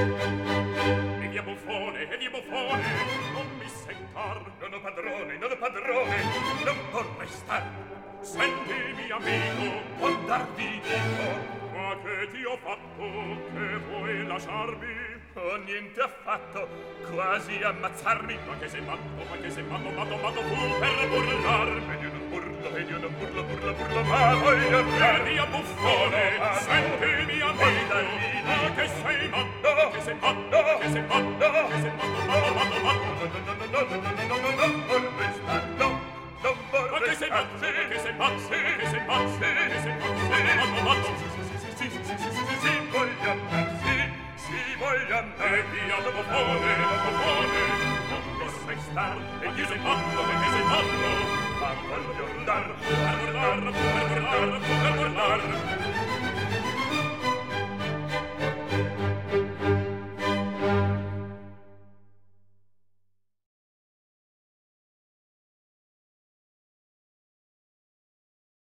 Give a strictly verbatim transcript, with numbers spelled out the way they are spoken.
E via buffone, e via buffone, non mi sentar. Non ho padrone, non ho padrone, non vorrei star. Senti, mio amico, quand'ar vi dico. Ma che ti ho fatto, che vuoi lasciarmi? Oh, niente affatto, quasi ammazzarmi. Ma che sei matto, ma che sei matto, matto, matto tu per burlarmi. Io non burlo, ed io non burlo, burlo, burlo, ma voglio andare. Via buffone, senti, mio amico, ma che sei matto, ma che sei matto, ma che sei matto, ma che sei matto, matto, matto, matto. No, no, no, no, no, no, no, no, non vorrei star, no, non vorrei star. Ma che sei matto, ma che sei matto, ma che sei matto, ma che sei matto, matto, matto. Sì, sì, sì, sì, sì, sì, sì, voglio andare, sì, sì, voglio andare. E via da buffone, da buffone, non vorrei star. E io sei matto, perché sei matto, ma voglio andare, per guardar, per guardar, per guardar.